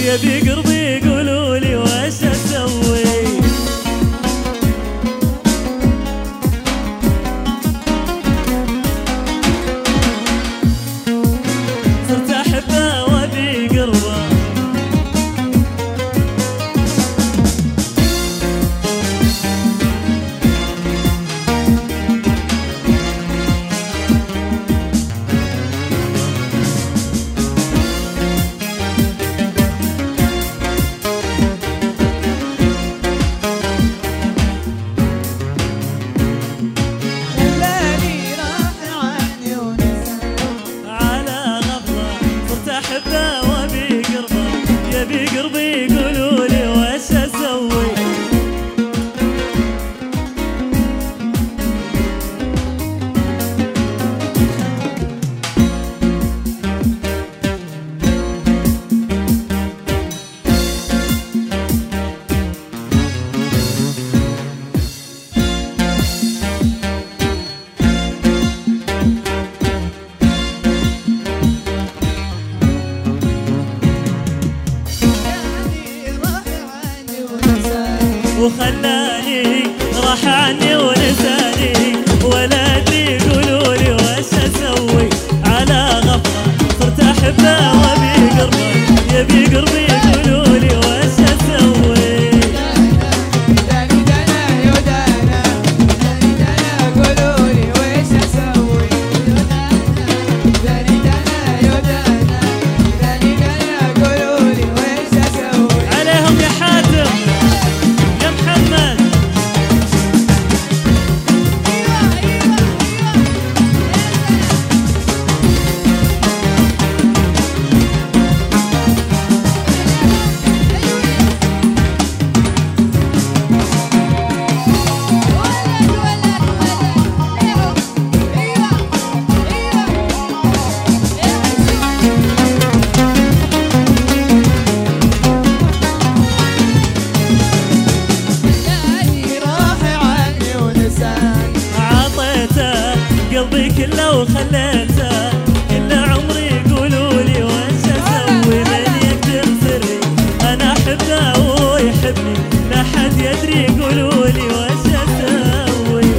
يبي قربي يقولوا لي وش اسوي. صرت احبه وابي قربه يبي قربي يقولوا لي وش اسوي. وخلاني راح عني ونساني ولا ادري يقولوا لي وش اسوي. على غفله صرت احبه وابي قربه يبي قربي يقولوا لي وش اسوي. عليهم يا حاتم يا محمد. قلبي كله وخليته كل عمري يقولوا لي وش اسوي. من يكتم سري انا احبه وهو يحبني لا حد يدري يقولوا لي وش اسوي.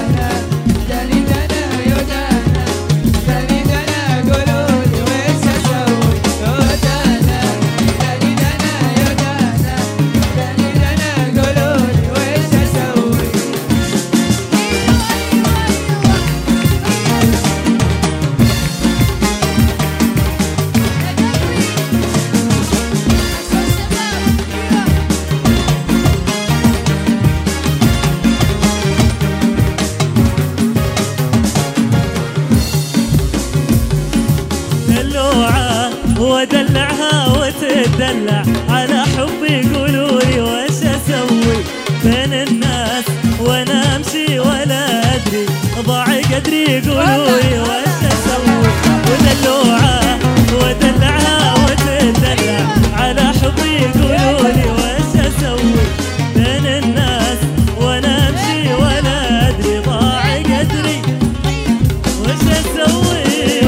ودلعها وتدلع على حبي يقولوا لي وش اسوي. بين الناس وانا امشي ولا ادري ضاع قدري يقولوا لي وش اسوي. ودلوعه ودلعها وتدلع على حبي يقولوا لي وش اسوي. بين الناس وانا امشي ولا ادري ضاع قدري وش اسوي.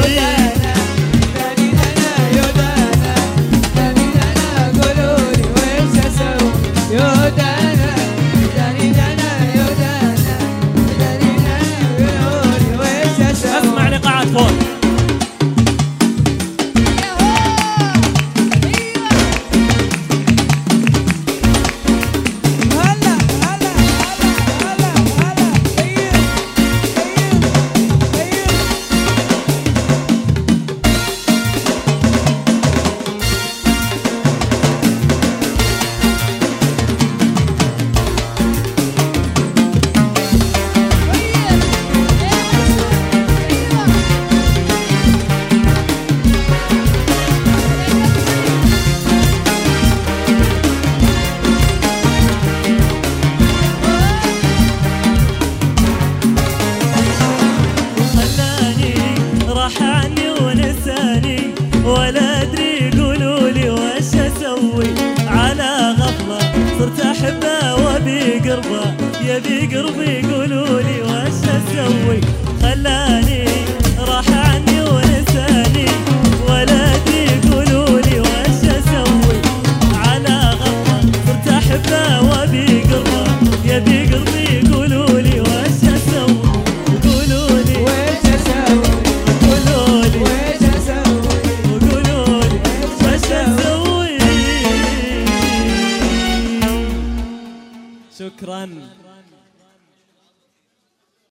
اسمع لقاعات فوق. ولا ادري يقولوا لي وش اسوي. على غفله صرت احبه وابي قربه يبي قربي يقولوا لي وش اسوي. خلاني